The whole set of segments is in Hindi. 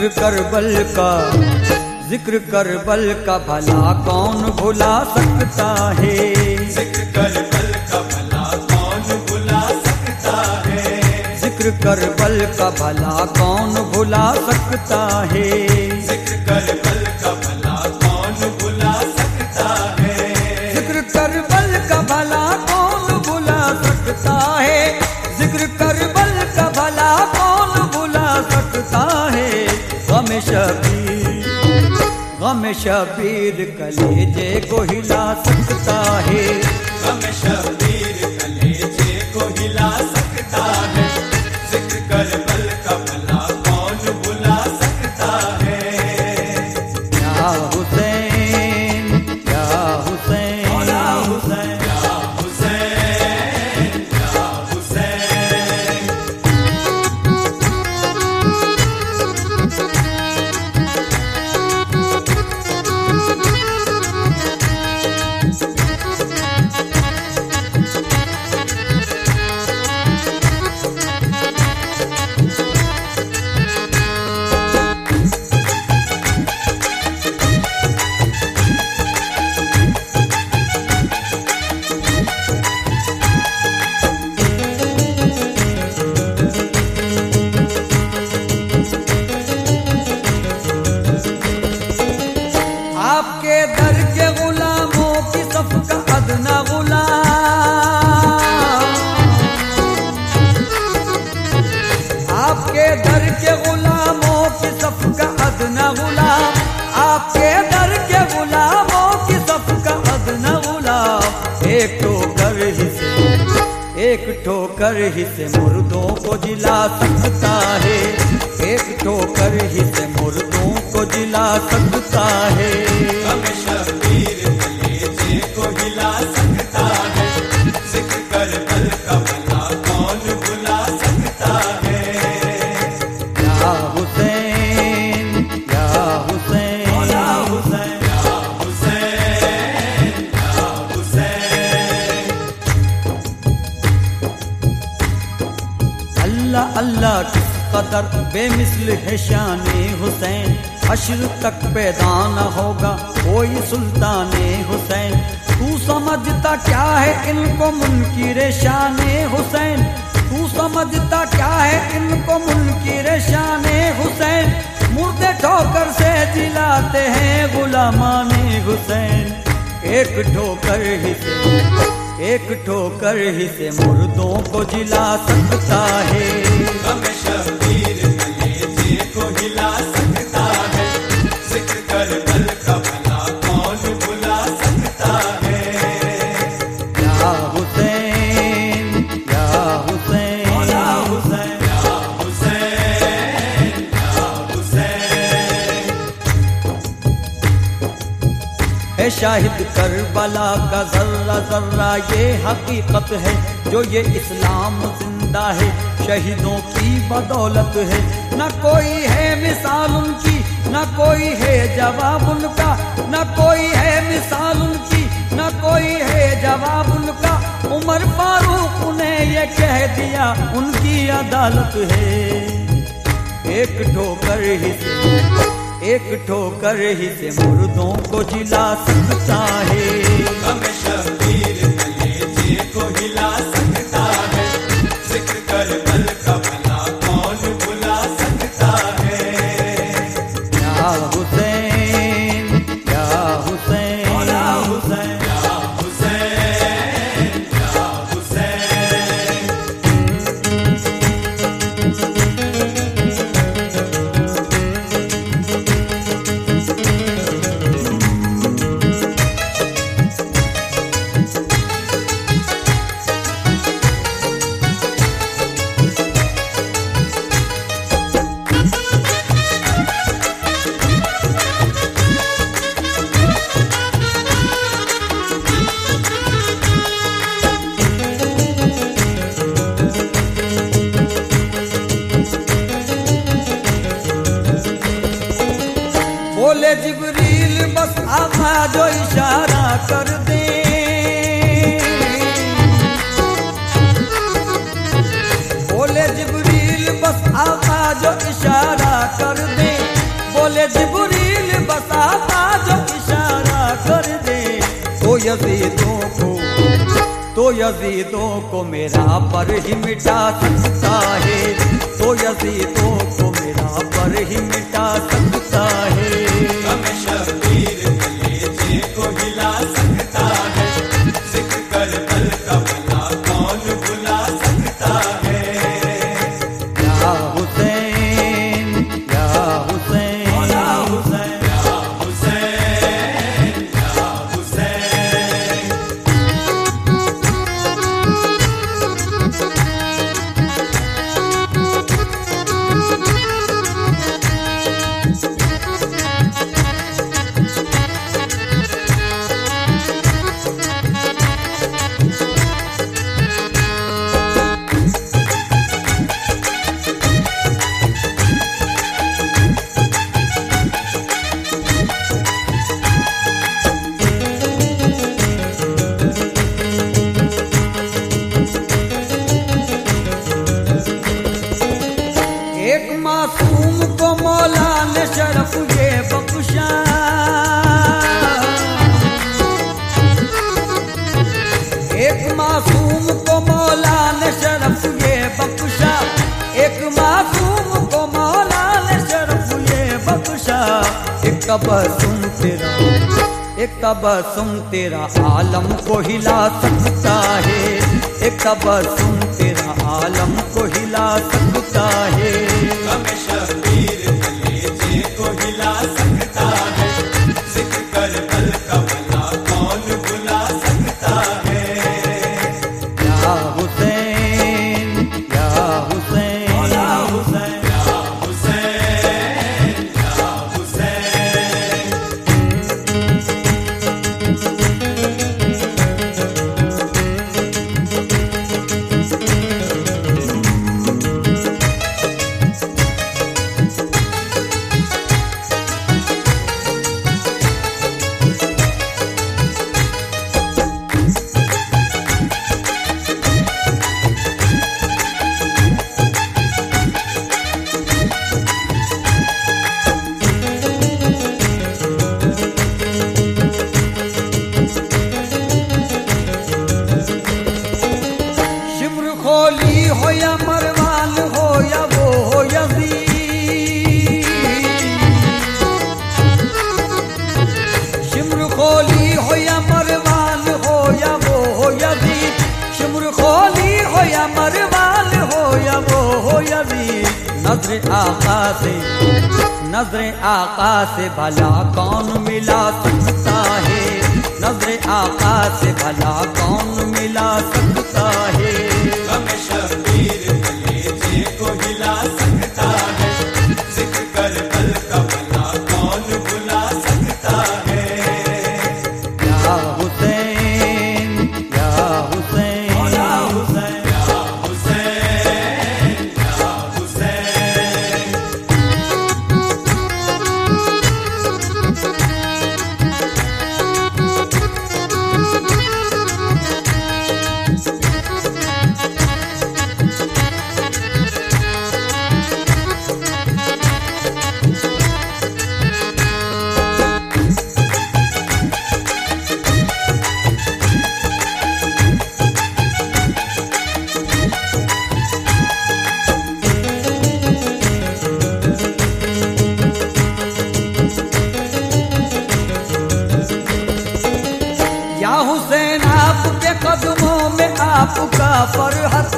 जिक्र करबल का भला कौन भुला सकता है। जिक्र करबल का भला कौन भुला सकता है। जिक्र करबल का भला कौन भुला सकता है। जिक्र करबल का भला कौन भुला सकता है। जिक्र करबल का भला कौन भुला सकता है। जिक्र करबल का भला कौन भुला सकता है। गम शबीर कलेजे को हिला सकता है। गम शबीर कलेजे को हिला सकता है। जिक्र करबल का भला कौन भुला सकता है। या हुसैन या हुसैन मौला हुसैन या हुसैन या हुसैन। आपके दर के गुलामों की सफ का अदना गुलाम। आपके दर के गुलामों की सफ का अदना गुलाम। आपके दर के गुलामों की सफ का अदना गुलाम। एक ठोकर ही से मुर्दों को जिला सकता है। एक ठोकर ही से मुर्दों को जिला सकता है। गम शबीर कलेजे को हिला सकता है। जिक्र करबल का भला कौन भुला सकता है। या हुसैन या हुसैन मौला हुसैन या हुसैन या हुसैन। अल्लाह अल्लाह किस कदर बेमिसल है शाने हुसैन। हश्र तक पैदा न होगा कोई सुल्ताने हुसैन। तू समझता क्या है इनको मुनकिर शाने हुसैन। तू समझता क्या है इनको मुनकिर शाने हुसैन। मुर्दे ठोकर से जिलाते हैं गुलामाने हुसैन। एक ठोकर ही से मुर्दों को जिला सकता है। गम शबीर कलेजे को हिला सकता है। जिक्र करबल का भला कौन भुला सकता है। या हुसैन या हुसैन मौला हुसैन या हुसैन या हुसैन। है शाहिद करबला का जर्रा जर्रा ये हकीकत है। जो ये इस्लाम जिंदा है शहीदों की बदौलत है। न कोई है मिसाल उनकी न कोई है जवाब उनका। न कोई है मिसाल उनकी न कोई है जवाब उनका। उमर फारूक ने ये कह दिया उनकी अदालत है। एक ठोकर ही से मुर्दों को जिला सकता है। गम शबीर कलेजे को हिला सकता है। जिक्र करबल का भला कौन भुला सकता है। या हुसैन या हुसैन मौला हुसैन या हुसैन या हुसैन। बोले जिब्रील बस आका जो इशारा कर दे। बोले जिब्रील बस आका जो इशारा कर दे। बोले जिब्रील बताता जो इशारा कर दे, तो यजीदों को मेरा पर ही मिटा सकता है, तो यजीदों को मेरा पर ही मिटा सकता है। गम शबीर कलेजे को हिला सकता है, जिक्र करबल का भला कौन भुला सकता है। या हुसैन या हुसैन या हुसैन या हुसैन या हुसैन। एक मासूम को मौला ने शरफ ये बख्शा, एक मासूम को मौला ने शरफ ये बख्शा, एक मासूम को मौला ने शरफ ये बख्शा। एक तबस्सुम तेरा आलम को हिला सकता है, एक तबस्सुम तेरा आलम को हिला सकता है। गम शबीर कलेजे को हिला सकता है, जिक्र करबल का भला कौन भुला सकता है। या हुसैन या हुसैन या हुसैन या हुसैन या हुसैन। शिम्र खोली हो या मरवान हो या वो हो यजीद, शिम्र खोली हो या मरवान हो या वो हो यजीद, शिम्र खोली हो या मरवान हो या वो हो यजीद। नजर आका से भला कौन मिला सकता है, नजर आका से भला कौन मिला सकता है। गम शबीर कलेजे को हिला सकता है, जिक्र करबल का भला कौन भुला सकता है। या हुसैन या हुसैन या हुसैन या हुसैन या हुसैन। या हुसैन आपके कदमों में आपका फरहत,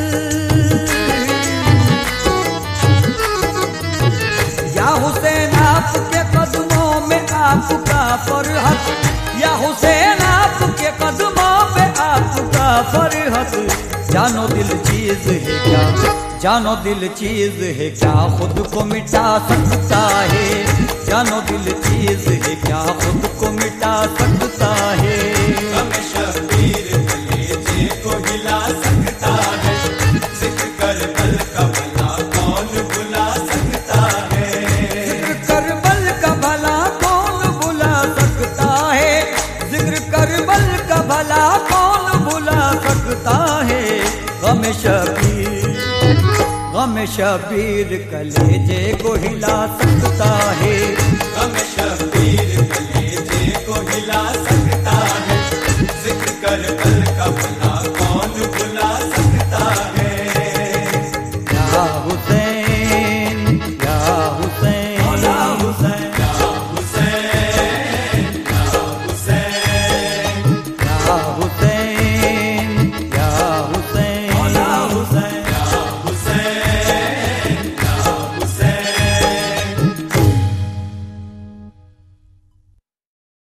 या हुसैन आपके कदमों में आपका फरहत, या हुसैन आपके कदमों में आपका फरहत। जानो दिल चीज है क्या, जानो दिल चीज है क्या खुद को मिटा सकता है, जानो दिल चीज है क्या खुद को मिटा सकता है। गम शबीर कलेजे को हिला सकता है, जिक्र करबल का भला कौन भुला सकता है। जिक्र करबल का भला कौन भुला सकता है, जिक्र करबल का भला कौन भुला सकता है। गम गम शबीर कलेजे को हिला सकता है, गम शबीर कलेजे को हिला सकता